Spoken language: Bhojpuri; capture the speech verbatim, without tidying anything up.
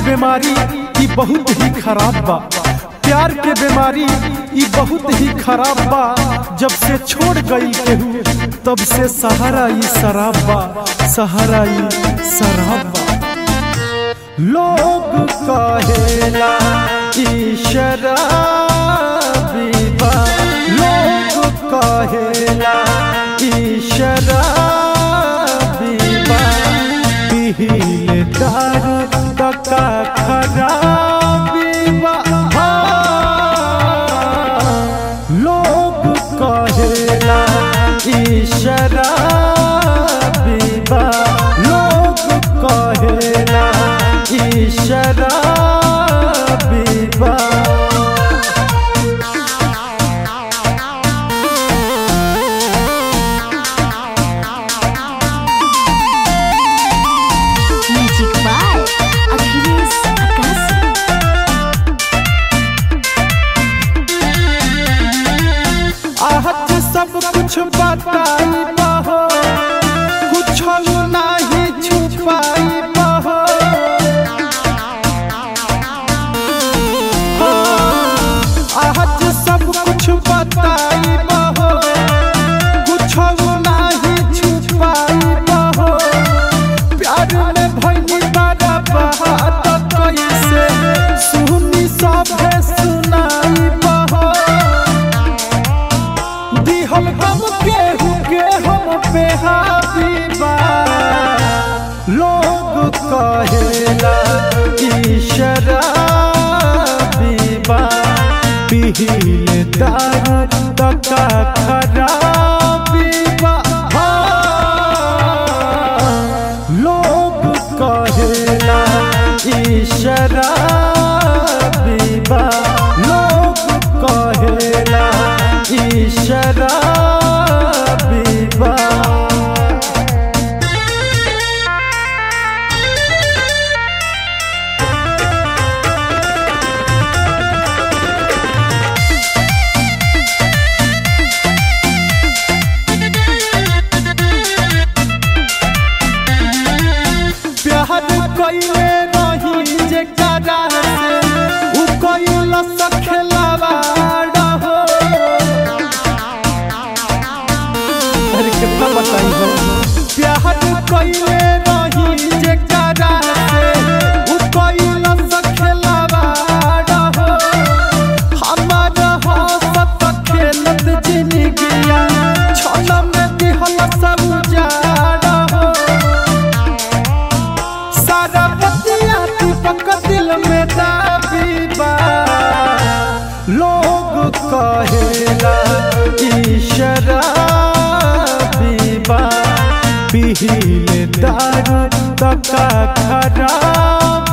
बीमारी ई बहुत ही खराब बा। प्यार के बीमारी ई बहुत ही खराब बा। जब से छोड़ गई केहू तब से सहारा ई शराब बा, सहारा ई शराब बा। लोग कहेला ई शराबी बा, लोग कहेला ई शराबी बा। पीले दारू तका खराबी बा। लोग कहेला ई शराबी बा, लोग कहेला ई शराबी बा। आहत सब कुछ बताई बहो, कुछ नहीं छुपाई बहो। आहत सब कुछ बताई बहो, कुछ नहीं छुपाई बहो। प्यार में भइली बड़ा बात कैसे सुनी सभे सुनाई बहो। दिहल गम केहू के हम पे हावी बा। लोग कहेला ई शराबी बा। पीले दारू तका खराबी बा। लोग कहेला ई शराबी बा, लोग कहेला ई शराबी बा। प्यार कइले रही जेकरा से उ कइला सखेलावा रहो। अरे कितना बताई हो। प्यार कइले रही जेकरा से उ कइला सखेलावा रहो। हमार हंसत खेलत जिंदगिया छल में दिहल सब उजाड़ हो। सारा बतिया दीपक दिल में दाबी बा। लोग कहेला ई शराबी बा। पीले दारू तका खराब